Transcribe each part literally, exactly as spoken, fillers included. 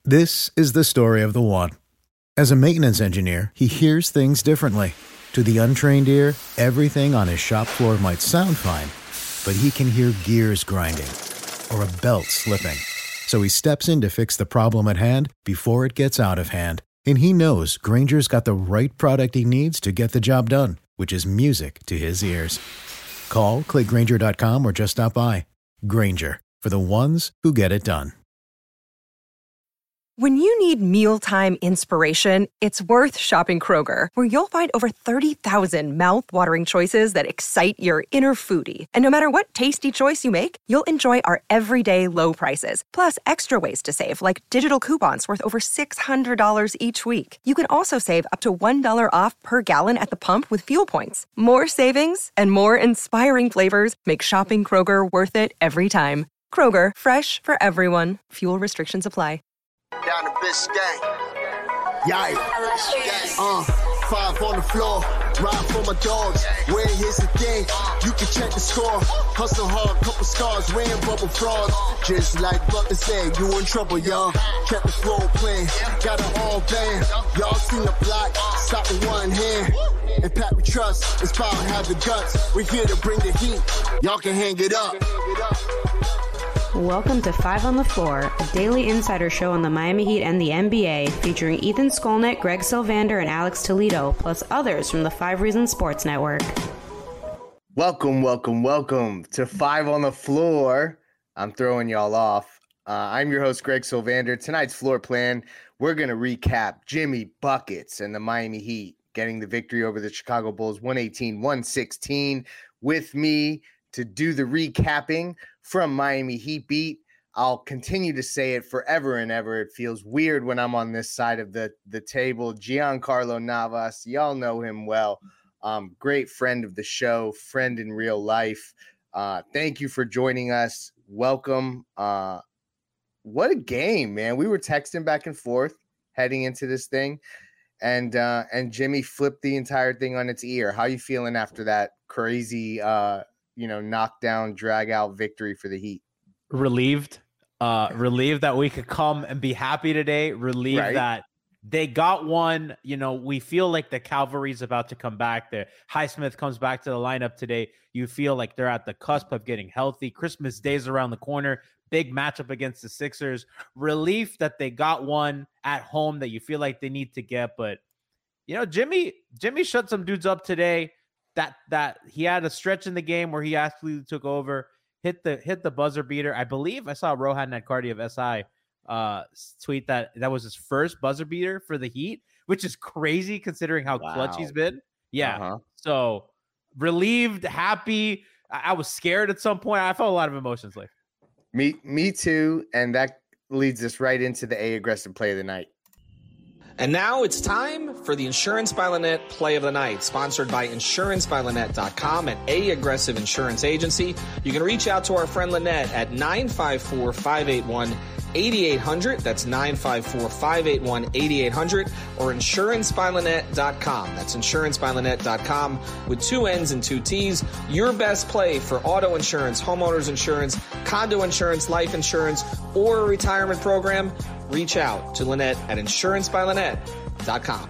This is the story of the one. As a maintenance engineer, he hears things differently. To the untrained ear, everything on his shop floor might sound fine, but he can hear gears grinding or a belt slipping. So he steps in to fix the problem at hand before it gets out of hand. And he knows Grainger's got the right product he needs to get the job done, which is music to his ears. Call, click Grainger dot com, or just stop by. Grainger, for the ones who get it done. When you need mealtime inspiration, it's worth shopping Kroger, where you'll find over thirty thousand mouth-watering choices that excite your inner foodie. And no matter what tasty choice you make, you'll enjoy our everyday low prices, plus extra ways to save, like digital coupons worth over six hundred dollars each week. You can also save up to one dollar off per gallon at the pump with fuel points. More savings and more inspiring flavors make shopping Kroger worth it every time. Kroger, fresh for everyone. Fuel restrictions apply. Down the Biscayne. Yikes. Uh, five on the floor. Ride for my dogs. Where here's the thing. You can check the score. Hustle hard, couple scars. Wearing bubble frogs. Just like Butler said, you in trouble, y'all. Kept the floor playing. Got it all banned. Y'all seen the block. Stop with one hand. And Pat we trust. It's power, have the guts. We're here to bring the heat. Y'all can hang it up. Welcome to Five on the Floor, a daily insider show on the Miami Heat and the N B A, featuring Ethan Skolnick, Greg Sylvander, and Alex Toledo, plus others from the Five Reasons Sports Network. Welcome, welcome, welcome to Five on the Floor. I'm throwing y'all off. Uh, I'm your host, Greg Sylvander. Tonight's floor plan, we're going to recap Jimmy Buckets and the Miami Heat getting the victory over the Chicago Bulls one eighteen one sixteen. With me to do the recapping from Miami Heat Beat. I'll continue to say it forever and ever. It feels weird when I'm on this side of the, the table. Giancarlo Navas, y'all know him well. Um, great friend of the show, friend in real life. Uh, thank you for joining us. Welcome. Uh, what a game, man. We were texting back and forth heading into this thing, and uh, and Jimmy flipped the entire thing on its ear. How you feeling after that crazy uh you know, knockdown, drag out victory for the Heat? Relieved, uh, relieved that we could come and be happy today. Relieved right. that they got one. You know, we feel like the cavalry's about to come back. The Highsmith comes back to the lineup today. You feel like they're at the cusp of getting healthy. Christmas Day's around the corner. Big matchup against the Sixers. Relief that they got one at home that you feel like they need to get. But, you know, Jimmy, Jimmy shut some dudes up today. That that he had a stretch in the game where he actually took over, hit the hit the buzzer beater. I believe I saw Rohan Nadkardi of S I uh, tweet that that was his first buzzer beater for the Heat, which is crazy considering how wow. clutch he's been. Yeah, uh-huh. So relieved, happy. I, I was scared at some point. I felt a lot of emotions. Like me, me too, and that leads us right into the A aggressive play of the night. And now it's time for the Insurance by Lynette Play of the Night, sponsored by insurance by lynette dot com, an A-aggressive insurance agency. You can reach out to our friend Lynette at nine five four, five eight one, eight eight hundred. That's nine five four, five eight one, eight eight hundred, or insurance by lynette dot com. That's insurance by lynette dot com with two N's and two T's. Your best play for auto insurance, homeowners insurance, condo insurance, life insurance, or a retirement program. Reach out to Lynette at insurance by lynette dot com.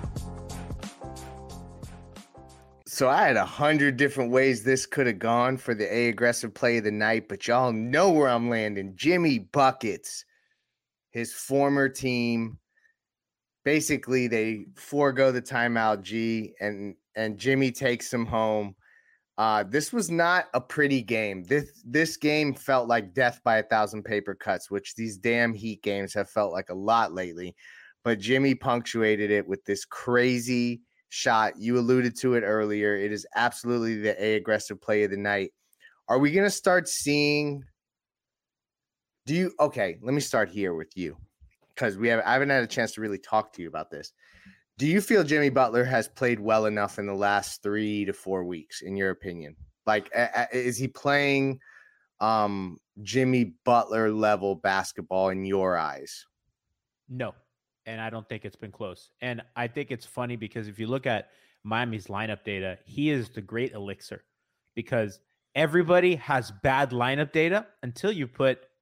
So I had a hundred different ways this could have gone for the A aggressive play of the night, but y'all know where I'm landing. Jimmy Buckets, his former team. Basically, they forego the timeout, G, and and Jimmy takes them home. Uh, this was not a pretty game. This this game felt like death by a thousand paper cuts, which these damn Heat games have felt like a lot lately. But Jimmy punctuated it with this crazy shot. You alluded to it earlier. It is absolutely the A aggressive play of the night. Are we going to start seeing? Do you? Okay, let me start here with you, because we have I haven't had a chance to really talk to you about this. Do you feel Jimmy Butler has played well enough in the last three to four weeks, in your opinion? Like, is he playing um, Jimmy Butler level basketball in your eyes? No, and I don't think it's been close. And I think it's funny because if you look at Miami's lineup data, he is the great elixir, because everybody has bad lineup data until you put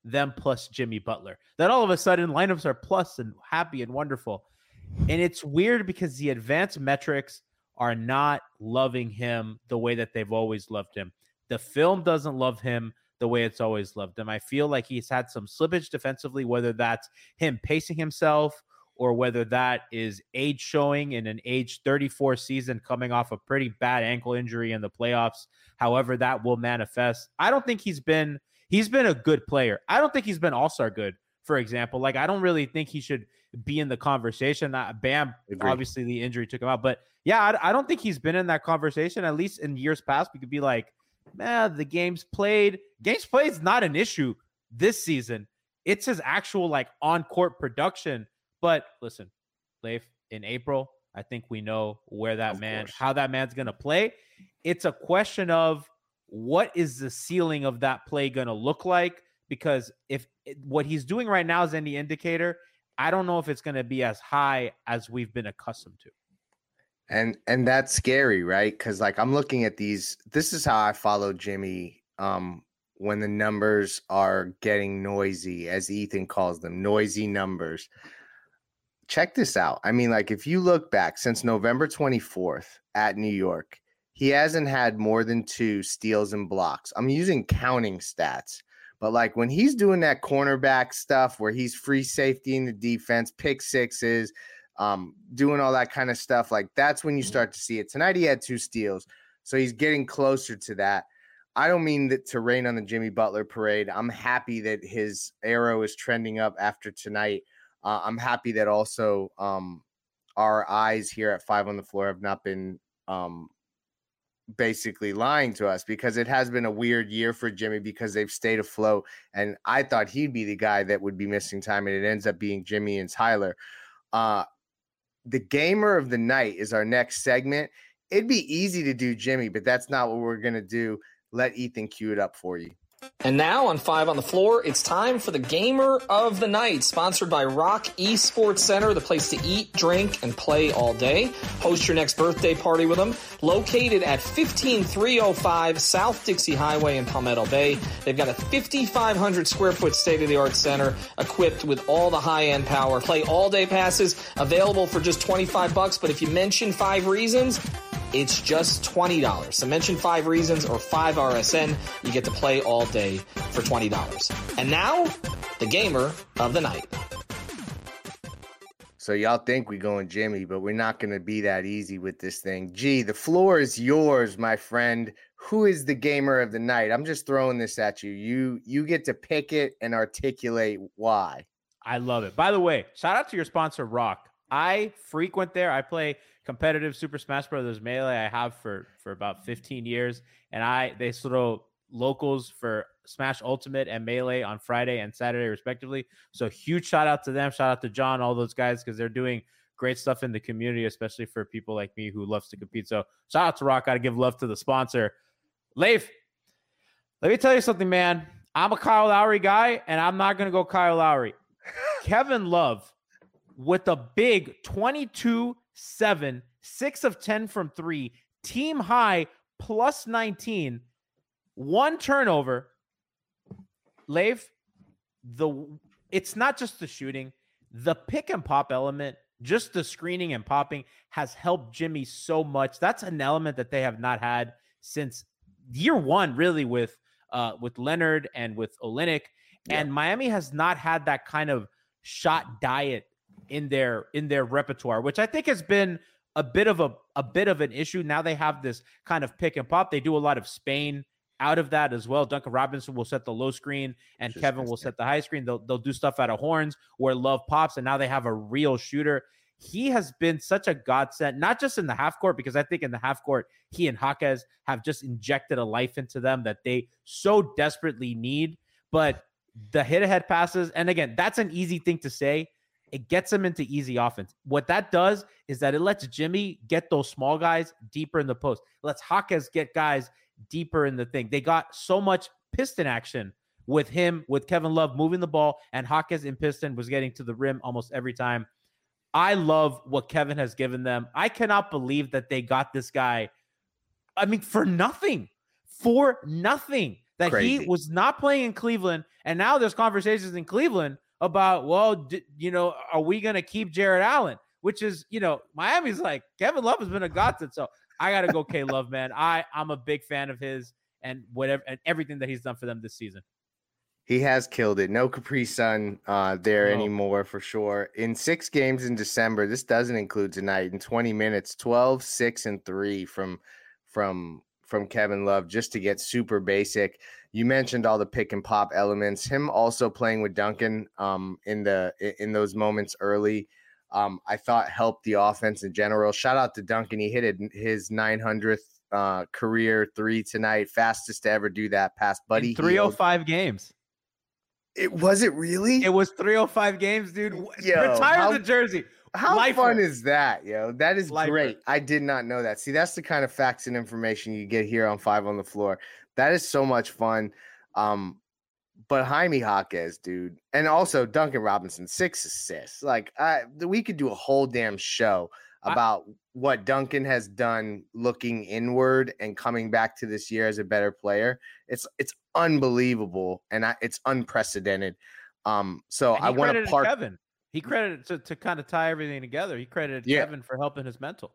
them plus Jimmy Butler. Then all of a sudden lineups are plus and happy and wonderful. And it's weird because the advanced metrics are not loving him the way that they've always loved him. The film doesn't love him the way it's always loved him. I feel like he's had some slippage defensively, whether that's him pacing himself or whether that is age showing in an age thirty-four season coming off a pretty bad ankle injury in the playoffs. However, that will manifest. I don't think he's been, he's been a good player. I don't think he's been all-star good, for example. Like, I don't really think he should be in the conversation. Uh, Bam, Agreed. Obviously the injury took him out, but yeah, I, I don't think he's been in that conversation. At least in years past, we could be like, man, the games played, games played is not an issue this season. It's his actual like on-court production. But listen, Leif, in April, I think we know where that of man, course. how that man's going to play. It's a question of what is the ceiling of that play going to look like? Because if it, what he's doing right now is any indicator, I don't know if it's going to be as high as we've been accustomed to. And and that's scary, right? Because like I'm looking at these. This is how I follow Jimmy um, when the numbers are getting noisy, as Ethan calls them, noisy numbers. Check this out. I mean, like if you look back since November twenty-fourth at New York, he hasn't had more than two steals and blocks. I'm using counting stats. But like when he's doing that cornerback stuff where he's free safety in the defense, pick sixes, um, doing all that kind of stuff, like that's when you start to see it. Tonight he had two steals, so he's getting closer to that. I don't mean that to rain on the Jimmy Butler parade. I'm happy that his arrow is trending up after tonight. Uh, I'm happy that also um, our eyes here at Five on the Floor have not been um, basically lying to us, because it has been a weird year for Jimmy because they've stayed afloat. And I thought he'd be the guy that would be missing time, and it ends up being Jimmy and Tyler. Uh, the gamer of the night is our next segment. It'd be easy to do Jimmy, but that's not what we're going to do. Let Ethan cue it up for you. And now on Five on the Floor, it's time for the Gamer of the Night, sponsored by Rock Esports Center, the place to eat, drink, and play all day. Host your next birthday party with them. Located at fifteen three oh five South Dixie Highway in Palmetto Bay. They've got a fifty-five hundred square foot state-of-the-art center equipped with all the high-end power. Play all-day passes available for just twenty-five bucks, but if you mention Five Reasons, it's just twenty dollars. So mention Five Reasons or five R S N. You get to play all day for twenty dollars. And now, the Gamer of the Night. So y'all think we going Jimmy, but we're not going to be that easy with this thing. Gee, the floor is yours, my friend. Who is the Gamer of the Night? I'm just throwing this at you. You you get to pick it and articulate why. I love it. By the way, shout out to your sponsor, Rock. I frequent there. I play competitive Super Smash Brothers Melee. I have for for about fifteen years, and I they throw locals for Smash Ultimate and Melee on Friday and Saturday respectively. So huge shout out to them. Shout out to John, all those guys, because they're doing great stuff in the community, especially for people like me who loves to compete. So shout out to Rock. Got to give love to the sponsor. Leif, let me tell you something, man. I'm a Kyle Lowry guy, and I'm not going to go Kyle Lowry. Kevin Love with a big twenty-two seven, six of ten from three, team high plus nineteen, one turnover. Leif, the it's not just the shooting, the pick and pop element, just the screening and popping has helped Jimmy so much. That's an element that they have not had since year one, really, with uh, with Leonard and with Olynyk. Yeah. And Miami has not had that kind of shot diet in their in their repertoire, which I think has been a bit of a a bit of an issue. Now they have this kind of pick and pop. They do a lot of Spain out of that as well. Duncan Robinson will set the low screen and Just Kevin will set the high screen. They'll they'll do stuff out of horns where Love pops, and now they have a real shooter. He has been such a godsend, not just in the half court, because I think in the half court, he and Jaquez have just injected a life into them that they so desperately need. But the hit-ahead passes, and again, that's an easy thing to say. It gets them into easy offense. What that does is that it lets Jimmy get those small guys deeper in the post. It lets Jaquez get guys deeper in the thing. They got so much piston action with him, with Kevin Love moving the ball, and Jaquez in piston was getting to the rim almost every time. I love what Kevin has given them. I cannot believe that they got this guy, I mean, for nothing. For nothing. that Crazy. he was not playing in Cleveland. And now there's conversations in Cleveland about, well, d- you know, are we going to keep Jared Allen? Which is, you know, Miami's like, Kevin Love has been a godsend. So I got to go K Love, man. I, I'm a big fan of his and whatever and everything that he's done for them this season. He has killed it. No Capri Sun uh, there No. anymore for sure. In six games in December, this doesn't include tonight, in twenty minutes, twelve, six, and three from from from Kevin Love, just to get super basic. You mentioned all the pick and pop elements. Him also playing with Duncan um, in the in those moments early, um, I thought helped the offense in general. Shout out to Duncan. He hit his nine hundredth uh, career three tonight, fastest to ever do that past Buddy in three oh five games. It was it really? It was three oh five games, dude. Yo, Retire how, the jersey. How Lifer. fun is that, yo? That is Lifer. great. I did not know that. See, that's the kind of facts and information you get here on Five on the Floor. That is so much fun. Um, but Jaime Jaquez, dude, and also Duncan Robinson, six assists. Like, I, we could do a whole damn show about I, what Duncan has done looking inward and coming back to this year as a better player. It's it's unbelievable, and I, it's unprecedented. Um, so I want to park Kevin. He credited to, to kind of tie everything together. He credited yeah. Kevin for helping his mental.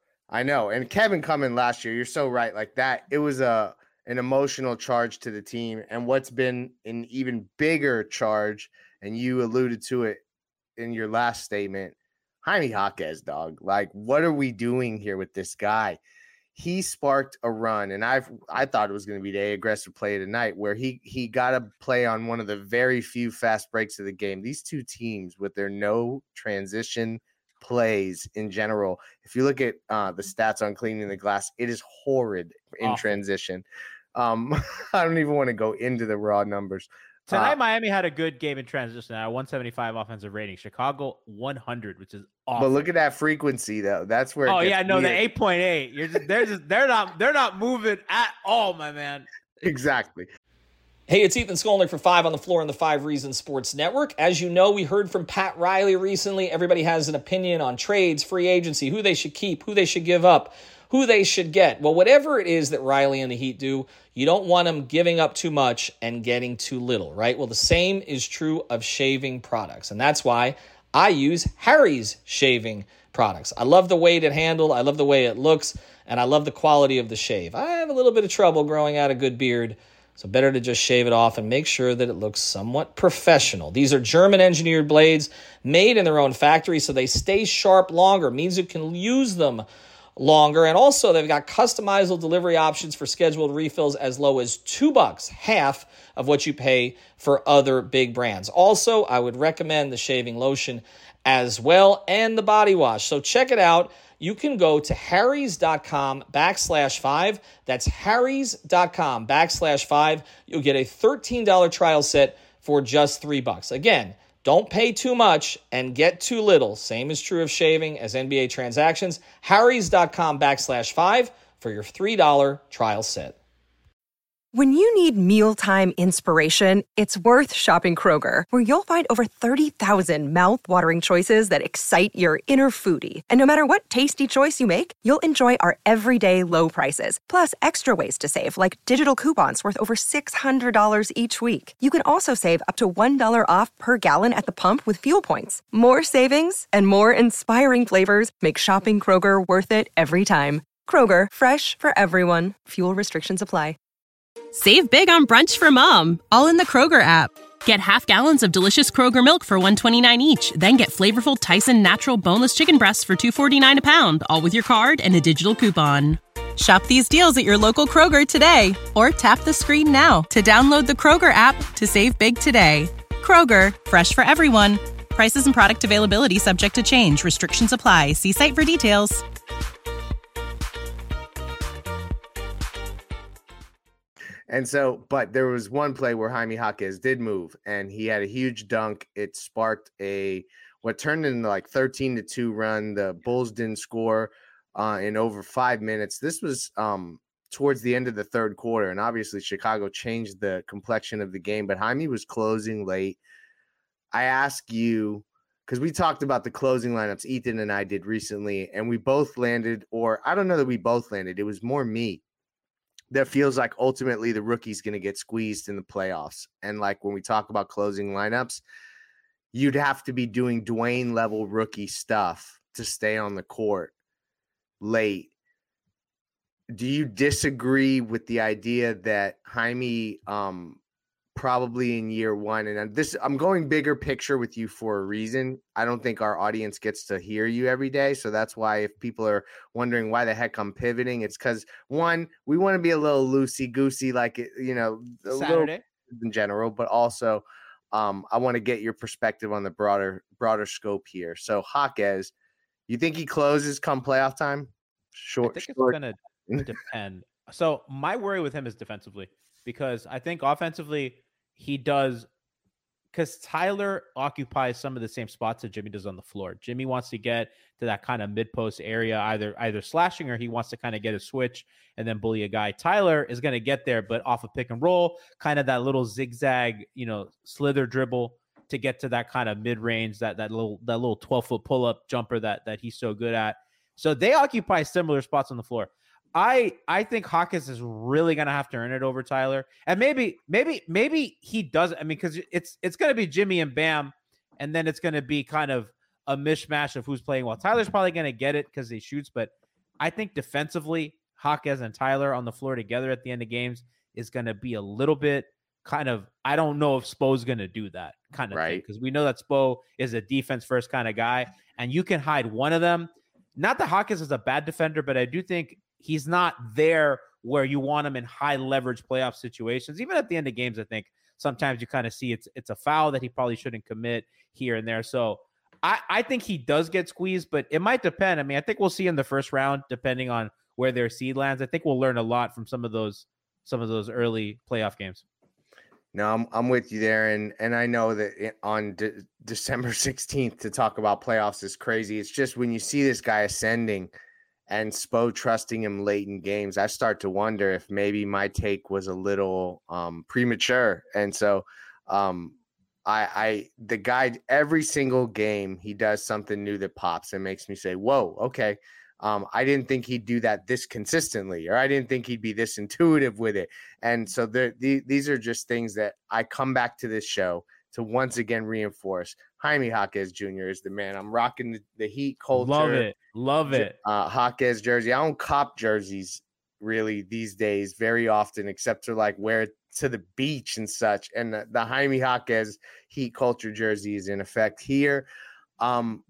I know. And Kevin coming last year, you're so right. Like that, it was a an emotional charge to the team. And what's been an even bigger charge, and you alluded to it in your last statement, Jaime Jaquez, dog. Like, what are we doing here with this guy? He sparked a run, and I've I thought it was going to be the aggressive play of the night, where he he got a play on one of the very few fast breaks of the game. These two teams with their no transition plays in general, if you look at uh, the stats on cleaning the glass, it is horrid in oh. transition. Um, I don't even want to go into the raw numbers. Tonight, uh, Miami had a good game in transition at one seventy-five offensive rating. Chicago one hundred, which is awful. But look at that frequency, though. That's where. It oh gets yeah, no, weird. the eight point eight. You're just they're just they're not they're not moving at all, my man. Exactly. Hey, it's Ethan Skolnick for Five on the Floor on the Five Reasons Sports Network. As you know, we heard from Pat Riley recently. Everybody has an opinion on trades, free agency, who they should keep, who they should give up, who they should get. Well, whatever it is that Riley and the Heat do, you don't want them giving up too much and getting too little, right? Well, the same is true of shaving products, and that's why I use Harry's shaving products. I love the weight it handles, I love the way it looks, and I love the quality of the shave. I have a little bit of trouble growing out a good beard, so better to just shave it off and make sure that it looks somewhat professional. These are German-engineered blades made in their own factory, so they stay sharp longer. It means you can use them longer. And also, they've got customizable delivery options for scheduled refills as low as two bucks, half of what you pay for other big brands. Also, I would recommend the shaving lotion as well and the body wash. So check it out. You can go to harrys.com backslash five. That's harrys.com backslash five. You'll get a thirteen dollars trial set for just three bucks. Again, don't pay too much and get too little. Same is true of shaving as N B A transactions. harrys.com backslash five for your three dollars trial set. When you need mealtime inspiration, it's worth shopping Kroger, where you'll find over thirty thousand mouth-watering choices that excite your inner foodie. And no matter what tasty choice you make, you'll enjoy our everyday low prices, plus extra ways to save, like digital coupons worth over six hundred dollars each week. You can also save up to one dollar off per gallon at the pump with fuel points. More savings and more inspiring flavors make shopping Kroger worth it every time. Kroger, fresh for everyone. Fuel restrictions apply. Save big on brunch for mom, all in the Kroger app. Get half gallons of delicious Kroger milk for one dollar and twenty-nine cents each. Then get flavorful Tyson natural boneless chicken breasts for two dollars and forty-nine cents a pound, all with your card and a digital coupon. Shop these deals at your local Kroger today, or tap the screen now to download the Kroger app to save big today. Kroger, fresh for everyone. Prices and product availability subject to change. Restrictions apply. See site for details. And so, but there was one play where Jaime Jaquez did move, and he had a huge dunk. It sparked a what turned into like thirteen to two run. The Bulls didn't score uh, in over five minutes. This was um, towards the end of the third quarter, and obviously Chicago changed the complexion of the game. But Jaime was closing late. I ask you, because we talked about the closing lineups Ethan and I did recently, and we both landed, or I don't know that we both landed. It was more me. that feels like ultimately the rookie's going to get squeezed in the playoffs. And like when we talk about closing lineups, you'd have to be doing Dwayne level rookie stuff to stay on the court late. Do you disagree with the idea that Jaime um, probably in year one, and this, I'm going bigger picture with you for a reason. I don't think our audience gets to hear you every day. So that's why if people are wondering why the heck I'm pivoting, it's because one, we want to be a little loosey goosey, like, you know, a Saturday little in general, but also um, I want to get your perspective on the broader, broader scope here. So Jaquez, you think he closes come playoff time? Short, I think short. it's going to depend. So my worry with him is defensively, because I think offensively he does, because Tyler occupies some of the same spots that Jimmy does on the floor. Jimmy wants to get to that kind of mid-post area, either either slashing or he wants to kind of get a switch and then bully a guy. Tyler is going to get there, but off a pick and roll, kind of that little zigzag, you know, slither dribble to get to that kind of mid-range, that that little that little twelve-foot pull-up jumper that that he's so good at. So they occupy similar spots on the floor. I I think Hawkins is really gonna have to earn it over Tyler, and maybe maybe maybe he doesn't. I mean, because it's it's gonna be Jimmy and Bam, and then it's gonna be kind of a mishmash of who's playing well. Tyler's probably gonna get it because he shoots, but I think defensively, Hawkins and Tyler on the floor together at the end of games is gonna be a little bit kind of. I don't know if Spo's gonna do that kind of right. thing, because we know that Spo is a defense first kind of guy, and you can hide one of them. Not that Hawkins is a bad defender, but I do think he's not there where you want him in high leverage playoff situations. Even at the end of games, I think sometimes you kind of see it's it's a foul that he probably shouldn't commit here and there. So I, I think he does get squeezed, but it might depend. I mean, I think we'll see in the first round, depending on where their seed lands. I think we'll learn a lot from some of those some of those early playoff games. No, I'm I'm with you there, and and I know that it, on De- December sixteenth to talk about playoffs is crazy. It's just when you see this guy ascending and Spo trusting him late in games, I start to wonder if maybe my take was a little um, premature. And so um, I, I, the guy, every single game, he does something new that pops and makes me say, whoa, okay. Um, I didn't think he'd do that this consistently, or I didn't think he'd be this intuitive with it. And so the, these are just things that I come back to this show to once again reinforce. Jaime Jaquez Junior is the man. I'm rocking the, the Heat culture. Love it. Love it. Uh, Jaquez jersey. I don't cop jerseys really these days very often, except to like wear it to the beach and such. And the, the Jaime Jaquez Heat culture jersey is in effect here. Um,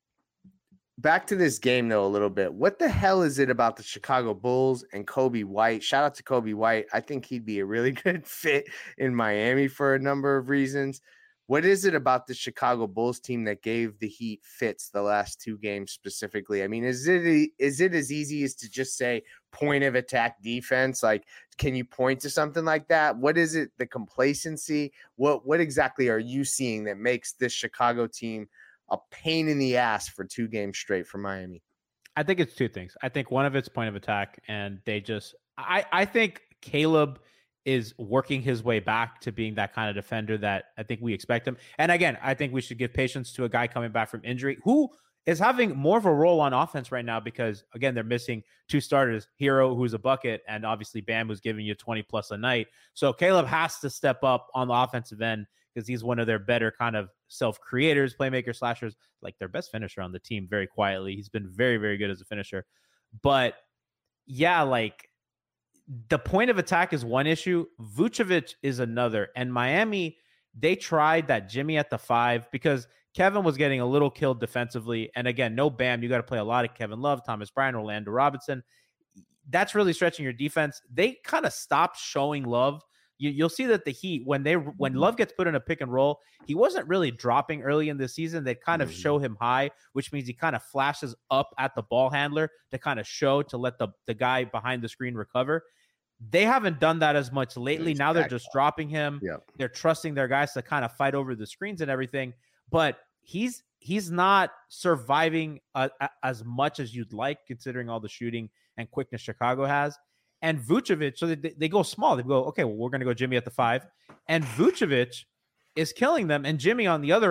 back to this game, though, a little bit. What the hell is it about the Chicago Bulls and Coby White? Shout out to Coby White. I think he'd be a really good fit in Miami for a number of reasons. What is it about the Chicago Bulls team that gave the Heat fits the last two games specifically? I mean, is it is it as easy as to just say point of attack defense? Like, can you point to something like that? What is it, the complacency? What what exactly are you seeing that makes this Chicago team a pain in the ass for two games straight for Miami? I think it's two things. I think one of it's point of attack, and they just I, I think Caleb is working his way back to being that kind of defender that I think we expect him. And again, I think we should give patience to a guy coming back from injury who is having more of a role on offense right now, because again, they're missing two starters, Hero, who's a bucket, and obviously Bam, who's giving you twenty plus a night. So Caleb has to step up on the offensive end because he's one of their better kind of self-creators, playmakers, slashers, like their best finisher on the team very quietly. He's been very, very good as a finisher. But yeah, like, the point of attack is one issue. Vucevic is another. And Miami, they tried that Jimmy at the five because Kevin was getting a little killed defensively. And again, no Bam. You got to play a lot of Kevin Love, Thomas Bryant, Orlando Robinson. That's really stretching your defense. They kind of stopped showing Love. You, you'll see that the Heat, when they when Love gets put in a pick and roll, he wasn't really dropping early in the season. They kind of mm-hmm. show him high, which means he kind of flashes up at the ball handler to kind of show, to let the, the guy behind the screen recover. They haven't done that as much lately. Now they're just dropping him. Yeah. They're trusting their guys to kind of fight over the screens and everything. But he's he's not surviving uh, as much as you'd like, considering all the shooting and quickness Chicago has. And Vucevic, so they, they go small. They go, okay, well, we're going to go Jimmy at the five. And Vucevic is killing them. And Jimmy on the other end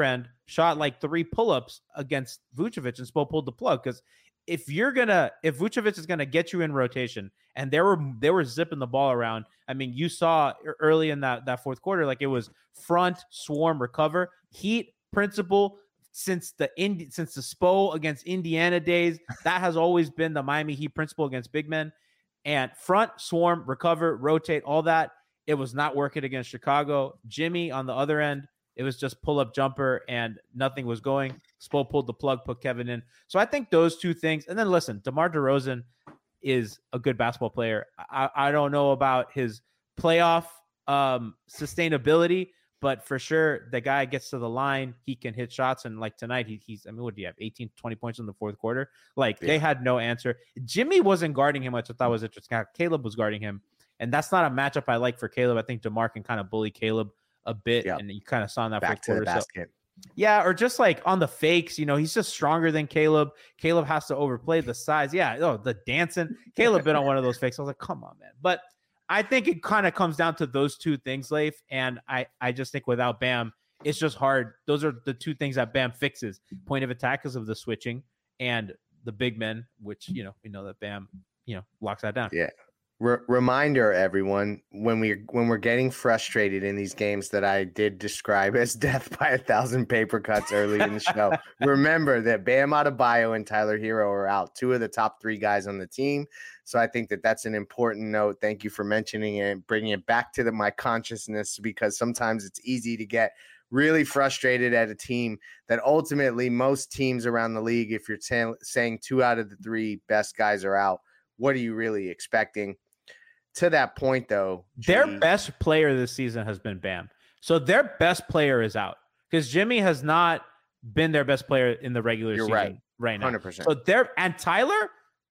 shot like three pull-ups against Vucevic, and Spo pulled the plug. Because if you're gonna, if Vucevic is gonna get you in rotation, and they were they were zipping the ball around. I mean, you saw early in that that fourth quarter, like it was front, swarm, recover, Heat principle since the Indi- since the Spo against Indiana days. That has always been the Miami Heat principle against big men. And front, swarm, recover, rotate, all that. It was not working against Chicago. Jimmy on the other end, it was just pull-up jumper and nothing was going. Spo pulled the plug, put Kevin in. So I think those two things. And then listen, DeMar DeRozan is a good basketball player. I, I don't know about his playoff um, sustainability, but for sure, the guy gets to the line. He can hit shots. And like tonight, he, he's, I mean, what do you have? eighteen, twenty points in the fourth quarter. Like yeah. They had no answer. Jimmy wasn't guarding him, which I thought was interesting. Caleb was guarding him. And that's not a matchup I like for Caleb. I think DeMar can kind of bully Caleb a bit. Yep. And you kind of saw in that Back fourth to quarter. The basket. So, yeah. Or just like on the fakes, you know, he's just stronger than Caleb. Caleb has to overplay the size. Yeah. Oh, the dancing. Caleb been on one of those fakes. I was like, come on, man. But I think it kind of comes down to those two things, Leif. And I, I just think without Bam, it's just hard. Those are the two things that Bam fixes. Point of attack because of the switching and the big men, which, you know, we know that Bam, you know, locks that down. Yeah. Re- reminder, everyone, when we when we're getting frustrated in these games that I did describe as death by a thousand paper cuts early in the show, remember that Bam Adebayo and Tyler Hero are out, two of the top three guys on the team. So I think that that's an important note. Thank you for mentioning it, bringing it back to the, my consciousness, because sometimes it's easy to get really frustrated at a team that ultimately most teams around the league, if you're t- saying two out of the three best guys are out, what are you really expecting? To that point, though, G- their best player this season has been Bam. So their best player is out because Jimmy has not been their best player in the regular You're season right. right now. one hundred percent. So they're and Tyler,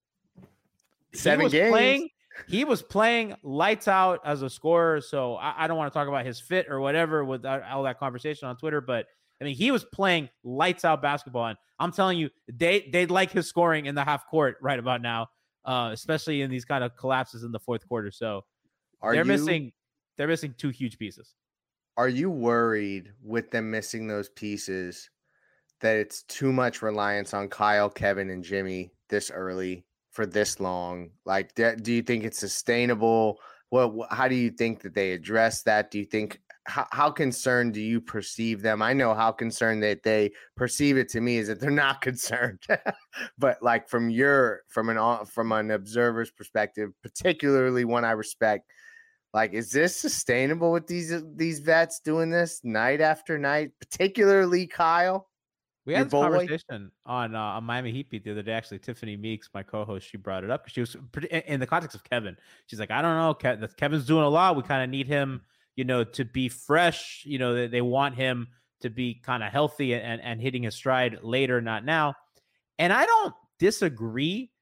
seven he was games. Playing, he was playing lights out as a scorer. So I, I don't want to talk about his fit or whatever with all that conversation on Twitter, but I mean, he was playing lights out basketball. And I'm telling you, they they like his scoring in the half court right about now. Uh, especially in these kind of collapses in the fourth quarter. So are they're you, missing they're missing two huge pieces. Are you worried with them missing those pieces that it's too much reliance on Kyle, Kevin, and Jimmy this early for this long? Like, do you think it's sustainable? Well, how do you think that they address that? Do you think how, how concerned do you perceive them? I know how concerned that they perceive it to me is that they're not concerned, but like from your, from an, from an observer's perspective, particularly one I respect, like, is this sustainable with these, these vets doing this night after night, particularly Kyle? We had this boy? conversation on, uh, on Miami Heat Beat the other day. Actually, Tiffany Meeks, my co-host, she brought it up because she was pretty, in the context of Kevin. She's like, I don't know, Ke- Kevin's doing a lot. We kind of need him, you know, to be fresh. You know, they, they want him to be kind of healthy and, and hitting his stride later, not now. And I don't disagree.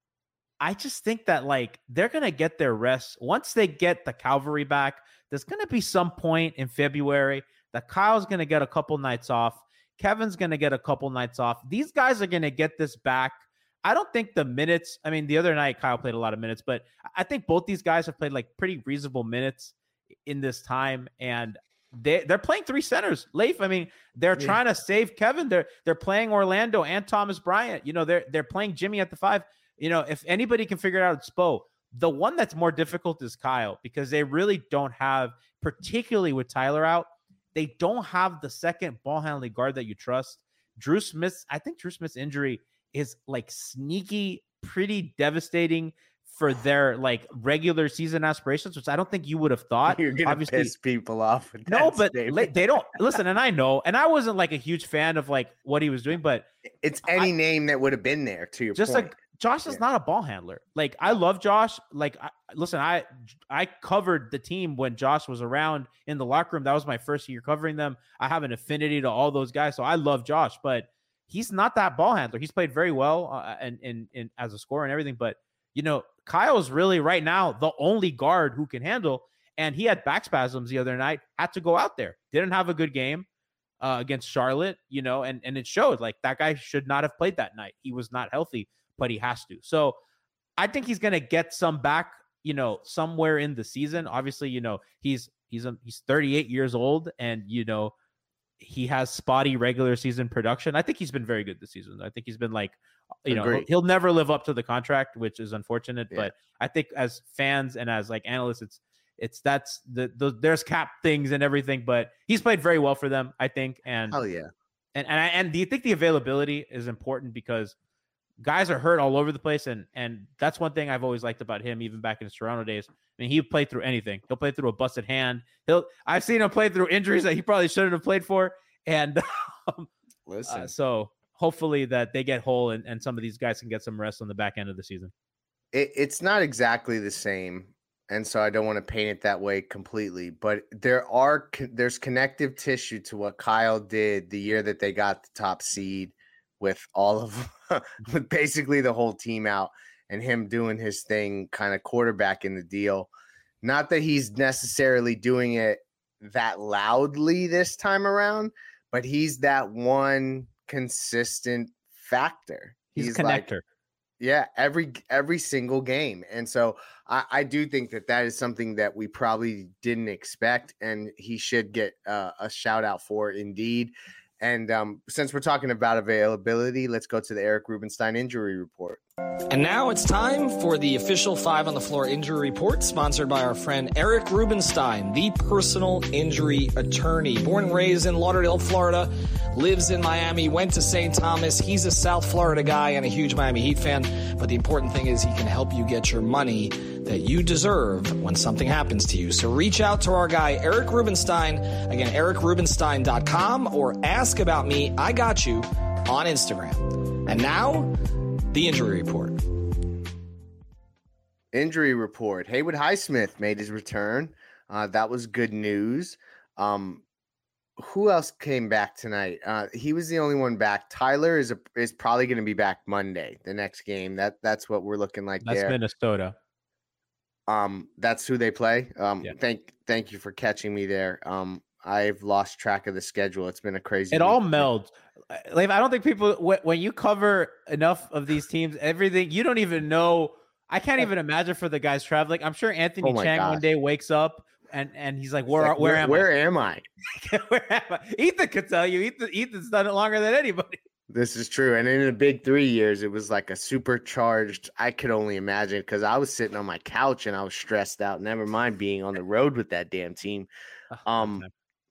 I just think that, like, they're going to get their rest. Once they get the Calvary back, there's going to be some point in February that Kyle's going to get a couple nights off. Kevin's going to get a couple nights off. These guys are going to get this back. I don't think the minutes, I mean, the other night Kyle played a lot of minutes, but I think both these guys have played like pretty reasonable minutes in this time, and they they're playing three centers. Leif, I mean, they're yeah. trying to save Kevin. They're they're playing Orlando and Thomas Bryant. You know, they're they're playing Jimmy at the five. You know, if anybody can figure it out, it's Spo. The one that's more difficult is Kyle, because they really don't have, particularly with Tyler out, they don't have the second ball handling guard that you trust. Drew Smith, I think Drew Smith's injury is like sneaky, pretty devastating for their like regular season aspirations, which I don't think you would have thought. You're gonna Obviously, piss people off with that no, but statement. They don't listen. And I know, and I wasn't like a huge fan of like what he was doing, but it's any I, name that would have been there to your just point. Like Josh is yeah. not a ball handler. Like, I love Josh. Like, I, listen, I I covered the team when Josh was around in the locker room. That was my first year covering them. I have an affinity to all those guys, so I love Josh, but he's not that ball handler. He's played very well uh, and in in as a scorer and everything, but you know, Kyle's really right now the only guard who can handle, and he had back spasms the other night, had to go out there, didn't have a good game uh, against Charlotte, you know, and, and it showed. Like, that guy should not have played that night. He was not healthy, but he has to. So I think he's going to get some back, you know, somewhere in the season. Obviously, you know, he's he's a, he's thirty-eight years old, and, you know, he has spotty regular season production. I think he's been very good this season. I think he's been like, you know, Agreed. he'll never live up to the contract, which is unfortunate. Yeah. But I think as fans and as like analysts, it's it's that's the, the there's cap things and everything. But he's played very well for them, I think. And hell yeah. And and I, and do you think the availability is important because guys are hurt all over the place, and and that's one thing I've always liked about him, even back in his Toronto days. I mean, he played through anything. He'll play through a busted hand. He'll I've seen him play through injuries that he probably shouldn't have played for. And um, listen, uh, so hopefully that they get whole and, and some of these guys can get some rest on the back end of the season. It, it's not exactly the same, and so I don't want to paint it that way completely. But there are there's connective tissue to what Kyle did the year that they got the top seed, with all of with basically the whole team out and him doing his thing, kind of quarterbacking the deal. Not that he's necessarily doing it that loudly this time around, but he's that one consistent factor. He's, he's a connector. Like, yeah, every every single game. And so I, I do think that that is something that we probably didn't expect, and he should get uh, a shout out for it indeed. And um, since we're talking about availability, let's go to the Eric Rubenstein injury report. And now it's time for the official Five on the Floor injury report, sponsored by our friend Eric Rubenstein, the personal injury attorney. Born and raised in Lauderdale, Florida, lives in Miami, went to Saint Thomas. He's a South Florida guy and a huge Miami Heat fan. But the important thing is he can help you get your money that you deserve when something happens to you. So reach out to our guy, Eric Rubenstein. Again, eric rubenstein dot com, or ask about me, I got you, on Instagram. And now, the injury report. Injury report. Haywood Highsmith made his return. Uh, that was good news. Um, who else came back tonight? Uh, he was the only one back. Tyler is a, is probably going to be back Monday, the next game. That that's what we're looking like That's there. Minnesota. Um, that's who they play. Um, yeah. thank thank you for catching me there. Um, I've lost track of the schedule. It's been a crazy. It all melds. Like, I don't think people when you cover enough of these teams, everything you don't even know. I can't even imagine for the guys traveling. I'm sure Anthony oh Chang gosh. one day wakes up and and he's like, "Where like, where, where am where I? am I? where am I?" Ethan could tell you. Ethan Ethan's done it longer than anybody. This is true. And in the big three years, it was like a supercharged. I could only imagine because I was sitting on my couch and I was stressed out. Never mind being on the road with that damn team. Um,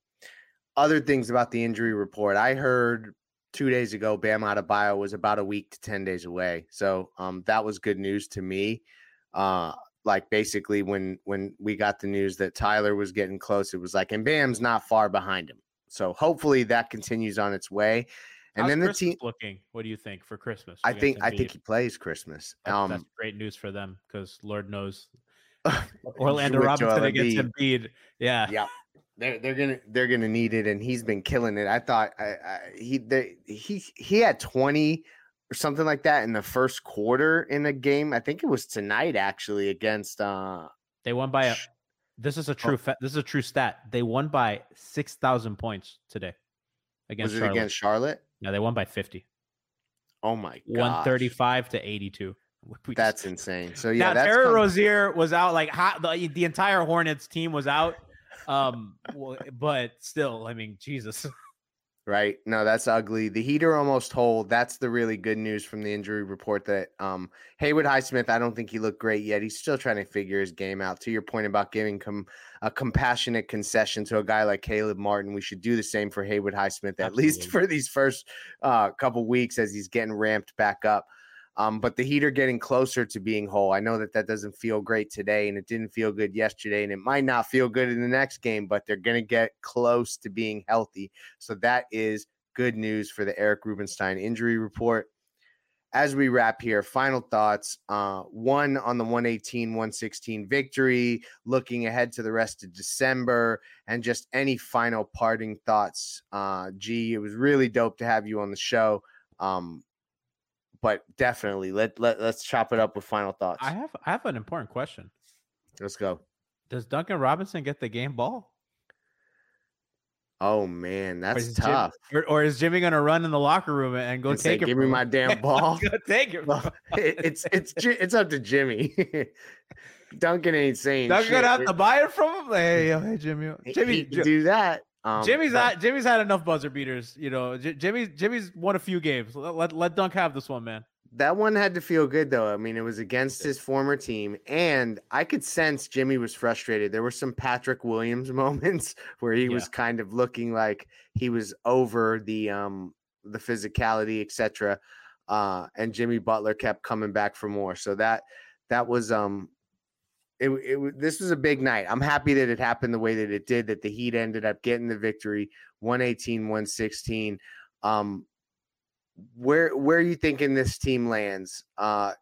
other things about the injury report. I heard two days ago, Bam Adebayo was about a week to ten days away. So um, that was good news to me. Uh, like basically when when we got the news that Tyler was getting close, it was like, and Bam's not far behind him. So hopefully that continues on its way. And How's then the Christmas team looking. What do you think for Christmas? I think I think he plays Christmas. That's, um, that's great news for them because Lord knows Orlando with Robinson Joel against Embiid. Embiid. Yeah, yeah, they're they're gonna they're gonna need it, and he's been killing it. I thought I, I, he they, he he had twenty or something like that in the first quarter in a game. I think it was tonight actually against. Uh, they won by a. This is a true. Fa- this is a true stat. They won by six thousand points today against. Was it Charlotte. against Charlotte? No, they won by fifty. Oh my god, one thirty-five to eighty-two. We that's just, insane. So yeah, now, that's Terry fun. Rozier was out. Like hot, the, the entire Hornets team was out. Um, well, but still, I mean, Jesus. Right. No, that's ugly. The Heat are almost whole. That's the really good news from the injury report that um, Haywood Highsmith, I don't think he looked great yet. He's still trying to figure his game out. To your point about giving com- a compassionate concession to a guy like Caleb Martin, we should do the same for Haywood Highsmith, at Absolutely. least for these first uh, couple weeks as he's getting ramped back up. Um, but the Heat are getting closer to being whole. I know that that doesn't feel great today, and it didn't feel good yesterday, and it might not feel good in the next game, but they're going to get close to being healthy. So that is good news for the Eric Rubenstein injury report. As we wrap here, final thoughts. Uh, one on the one eighteen one sixteen victory, looking ahead to the rest of December, and just any final parting thoughts. Uh, G, it was really dope to have you on the show. Um, But definitely, let, let, let's chop it up with final thoughts. I have I have an important question. Let's go. Does Duncan Robinson get the game ball? Oh, man, Or that's is tough. Jim, or, or is Jimmy going to run in the locker room and go And say, take it? give me from my him? damn ball. Go take it. Well, it, it's it's Ji- it's up to Jimmy. Duncan ain't saying Duncan shit. gonna have to buy it from him. Hey, yo, hey, Jimmy. He- Jimmy, he can do that. Um, Jimmy's but, had Jimmy's had enough buzzer beaters. You know, J- Jimmy's Jimmy's won a few games. Let, let let Dunk have this one, man. That one had to feel good, though. I mean, it was against his former team, and I could sense Jimmy was frustrated. There were some Patrick Williams moments where he yeah. was kind of looking like he was over the um the physicality, et cetera. Uh, and Jimmy Butler kept coming back for more. So that that was um, it, it this was a big night. I'm happy that it happened the way that it did. That the Heat ended up getting the victory, one eighteen, one sixteen. Um. Where where are you thinking this team lands? Uh,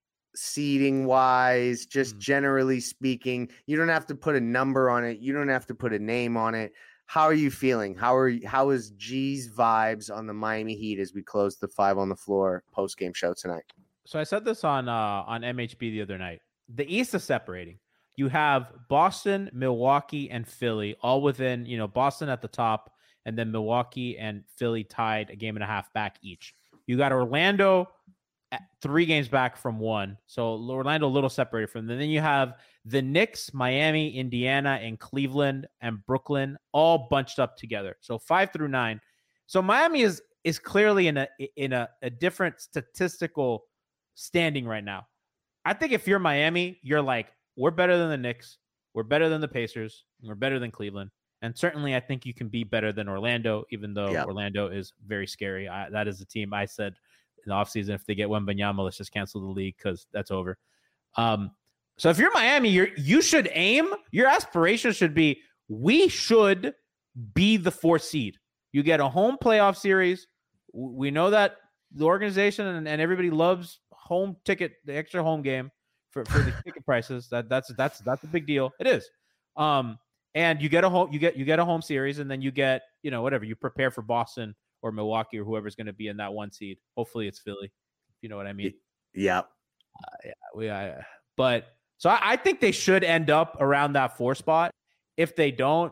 seeding wise, just mm. generally speaking, you don't have to put a number on it. You don't have to put a name on it. How are you feeling? How are you, how is G's vibes on the Miami Heat as we close the Five on the Floor post game show tonight? So I said this on uh, on M H B the other night. The East is separating. You have Boston, Milwaukee, and Philly all within. You know, Boston at the top. And then Milwaukee and Philly tied a game and a half back each. You got Orlando at three games back from one. So Orlando a little separated from them. And then you have the Knicks, Miami, Indiana, and Cleveland and Brooklyn all bunched up together. So five through nine. So Miami is is clearly in a in a, a different statistical standing right now. I think if you're Miami, you're like, we're better than the Knicks. We're better than the Pacers. We're better than Cleveland. And certainly, I think you can be better than Orlando, even though yep. Orlando is very scary. I, that is the team I said in the offseason, if they get Wembanyama, let's just cancel the league because that's over. Um, so if you're Miami, you're, you should aim. Your aspiration should be, we should be the fourth seed. You get a home playoff series. We know that the organization and, and everybody loves home ticket, the extra home game for, for the ticket prices. That that's that's that's a big deal. It is. Um, And you get a home, you get you get a home series, and then you get, you know, whatever. You prepare for Boston or Milwaukee or whoever's going to be in that one seed. Hopefully, it's Philly. You know what I mean? Yeah. Uh, yeah. We. Uh, but so I, I think they should end up around that four spot. If they don't,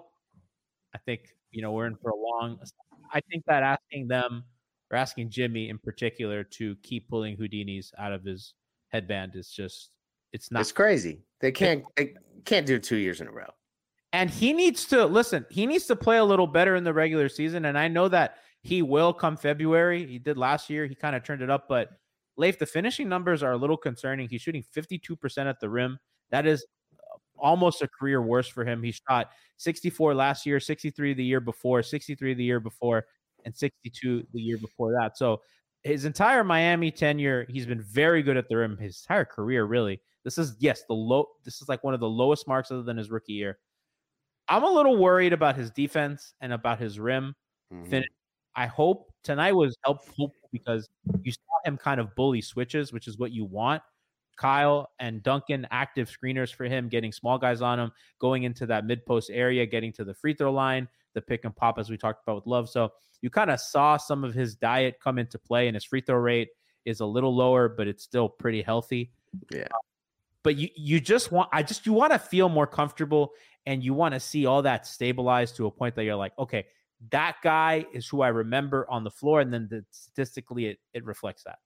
I think you know we're in for a long. I think that asking them or asking Jimmy in particular to keep pulling Houdinis out of his headband is just it's not. It's crazy. They can't. They can't do it two years in a row. And he needs to listen, he needs to play a little better in the regular season. And I know that he will come February. He did last year. He kind of turned it up. But Leif, the finishing numbers are a little concerning. He's shooting fifty-two percent at the rim. That is almost a career worst for him. He shot sixty-four last year, sixty-three the year before, sixty-three the year before, and sixty-two the year before that. So his entire Miami tenure, he's been very good at the rim. His entire career, really. This is, yes, the low. This is like one of the lowest marks other than his rookie year. I'm a little worried about his defense and about his rim mm-hmm. finish. I hope tonight was helpful because you saw him kind of bully switches, which is what you want. Kyle and Duncan, active screeners for him, getting small guys on him, going into that mid-post area, getting to the free throw line, the pick and pop, as we talked about with Love. So you kind of saw some of his diet come into play, and his free throw rate is a little lower, but it's still pretty healthy. Yeah. But you you just want I just you want to feel more comfortable, and you want to see all that stabilized to a point that you're like, okay, that guy is who I remember on the floor, and then the, statistically it, it reflects that.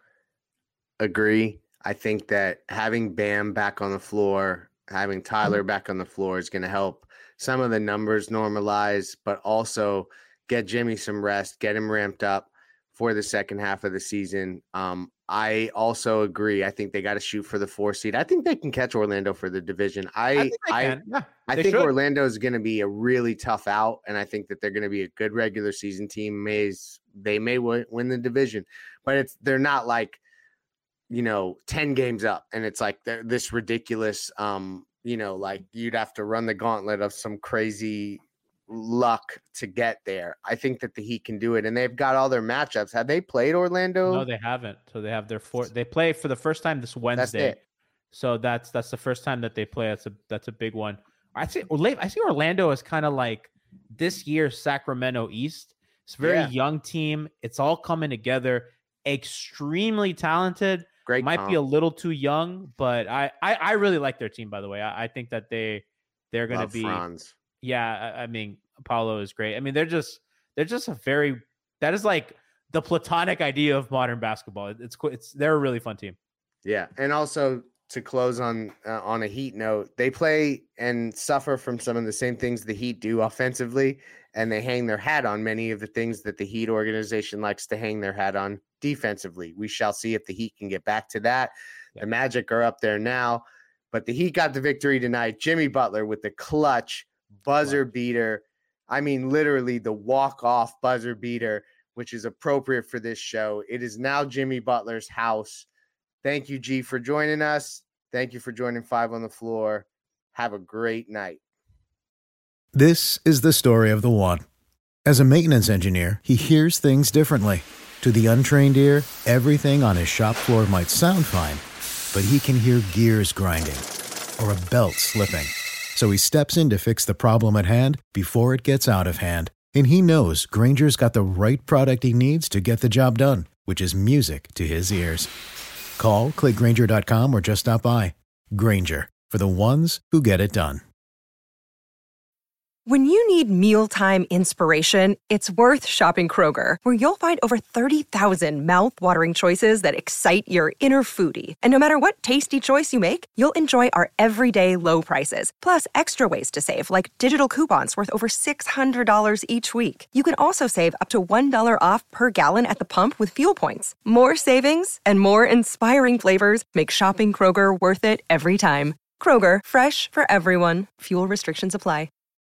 Agree. I think that having Bam back on the floor, having Tyler back on the floor is going to help some of the numbers normalize, but also get Jimmy some rest, get him ramped up for the second half of the season. Um, I also agree. I think they got to shoot for the four seed. I think they can catch Orlando for the division. I I think, I, yeah, I think Orlando is going to be a really tough out, and I think that they're going to be a good regular season team. Mays they may win, win the division, but it's they're not like, you know, ten games up, and it's like this ridiculous, um, you know, like you'd have to run the gauntlet of some crazy luck to get there. I think that the Heat can do it, and they've got all their matchups. Have they played Orlando? No, they haven't. So they have their four. They play for the first time this Wednesday. That's it. So that's that's the first time that they play. That's a that's a big one. I see. I see Orlando is kind of like this year's Sacramento East. It's a very yeah. young team. It's all coming together. Extremely talented. Great. Might comp. be a little too young, but I, I, I really like their team. By the way, I, I think that they they're going to be. Franz. Yeah, I, I mean, Apollo is great. I mean, they're just they're just a very that is like the platonic idea of modern basketball. It's it's they're a really fun team. Yeah, and also to close on uh, on a Heat note, they play and suffer from some of the same things the Heat do offensively, and they hang their hat on many of the things that the Heat organization likes to hang their hat on defensively. We shall see if the Heat can get back to that. Yeah. The Magic are up there now, but the Heat got the victory tonight. Jimmy Butler with the clutch buzzer beater. I mean, literally the walk-off buzzer beater, which is appropriate for this show. It is now Jimmy Butler's house. Thank you, G, for joining us. Thank you for joining Five on the Floor. Have a great night. This is the story of the one. As a maintenance engineer, he hears things differently. To the untrained ear, everything on his shop floor might sound fine, but he can hear gears grinding or a belt slipping. So he steps in to fix the problem at hand before it gets out of hand. And he knows Grainger's got the right product he needs to get the job done, which is music to his ears. Call, click Grainger dot com, or just stop by. Grainger, for the ones who get it done. When you need mealtime inspiration, it's worth shopping Kroger, where you'll find over thirty thousand mouth-watering choices that excite your inner foodie. And no matter what tasty choice you make, you'll enjoy our everyday low prices, plus extra ways to save, like digital coupons worth over six hundred dollars each week. You can also save up to one dollar off per gallon at the pump with fuel points. More savings and more inspiring flavors make shopping Kroger worth it every time. Kroger, fresh for everyone. Fuel restrictions apply.